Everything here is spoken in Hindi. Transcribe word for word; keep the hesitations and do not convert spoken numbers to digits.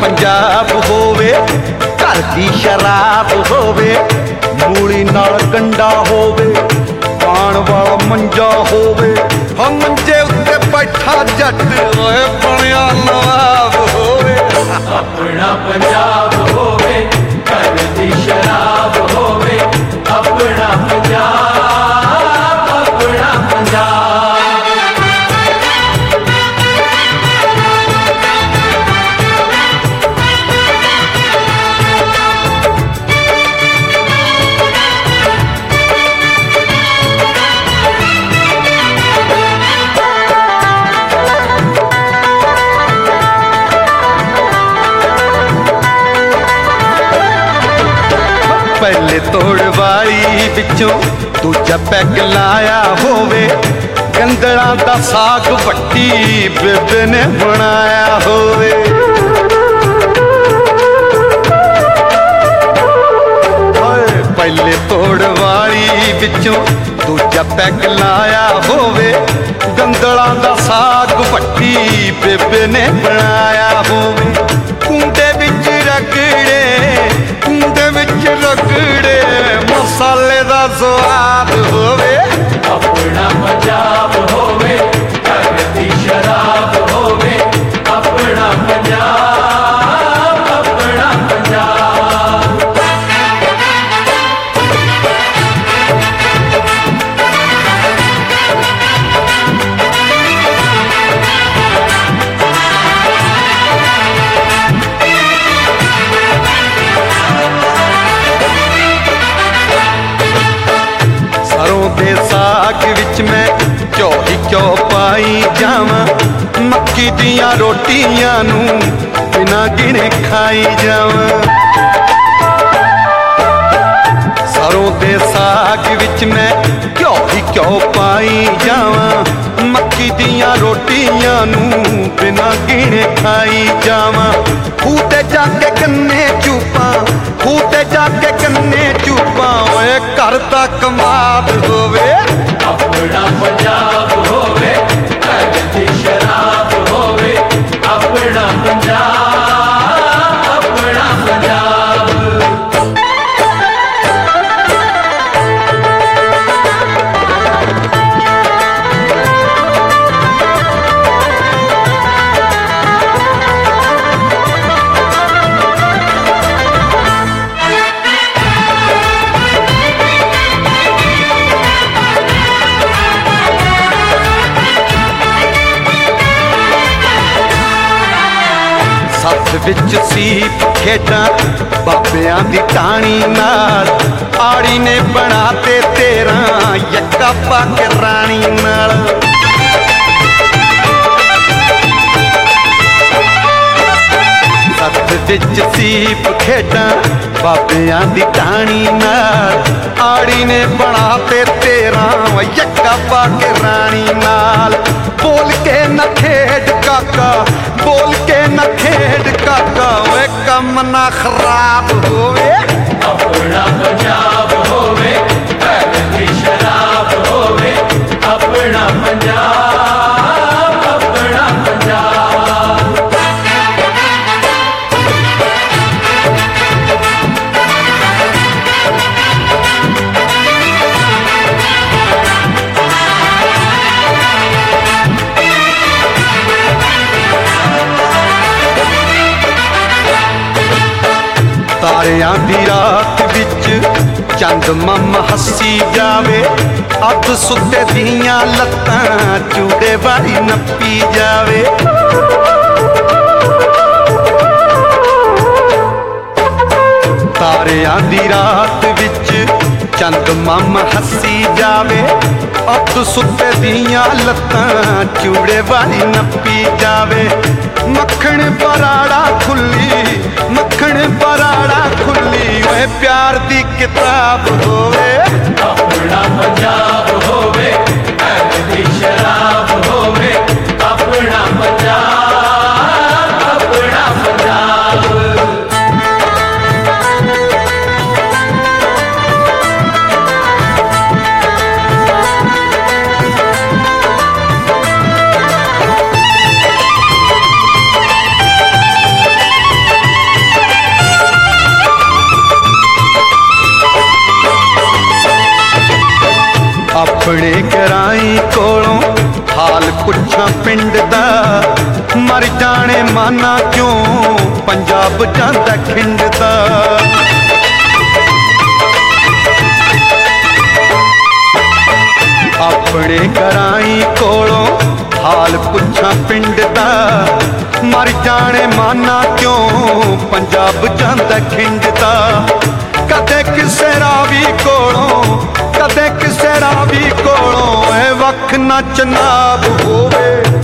पंजाब होवे, घर दी शराब होवे, मूली नाल गंडा होवे, पान वाला मंजा होवे, हम मंजे उत्ते बैठा जट ओए बनिया नवाब होवे। अपना पंजाब होवे, घर दी शराब होवे, अपना पंजाब, अपना पंजाब। पहले तोड़ वाली बिचों दूजा पैग लाया होवे, गंदड़ा दा साग वट्टी बेबे ने बनाया होवे। पहले तोड़ वाली बिचों दूजा पैग लाया होवे, गंदड़ा दा साग वट्टी बेबे ने बनाया होवे। कुंडे विच रगड़े, कुंडे विच रगड़े, मसाले दा स्वाद होवे। अपना पंजाब होवे, घर दी शराब होवे, अपना पंजाब, अपना पंजाब। दे साग विच मैं क्यों ही क्यों पाई जावां, मक्की दियां रोटियां नू बिना गिने खाई जावां। सरों दे साग विच मैं क्यों ही क्यों पाई जावां, मक्की दियां रोटियां नू बिना गिने खाई जावां। खूते जाके कन्ने चूपा, खूते जाके कन्ने चूपा, ओए घर दा कमाल होवे। अपना पंजाब होवे, घर दी शराब होवे, अपना पंजाब, अपना पंजाब। सत्थ विच सीप खेडां बाबियां दी टाणी नाल, आड़ी ने बना ते तेरां यक्का पाके राणी नाल। सत्थ विच सीप खेडां बाबियां दी टाणी नाल, आड़ी ने बना ते तेरां यक्का पाके राणी नाल। बोल के न खेड काका, बोल के न खेड काका, वे कम ना खराब होवे। अपना पंजाब होवे, घर दी शराब होवे, अपना पंजाब, अपना पंजाब। तारियां दी रात विच चंद मम हसी जावे, अध सुते दियां लत्तां चूड़े वाली नप्पी जावे। तारियां दी रात विच चंद मम हसी जावे, अध सुते दियां लत्तां चूड़े वाली नप्पी जावे। मक्खण पराड़ा खुली, मक्खण पराड़ा खुली, ओए प्यार दी किताब होवे। अपना पंजाब होवे, घर दी शराब होवे, अपना पंजाब, अपना पंजाब। अपने कराई कोलों हाल पुछा पिंड दा, मर जाने माना क्यों पंजाब जांदा खिंड दा। अपने कराई कोलों हाल पुछा पिंड दा, मर जाने माना क्यों पंजाब जांदा खिंड दा। कदे किसे रावी कोलों कदे किसे रावी कोलों ए वख ना चनाब होवे।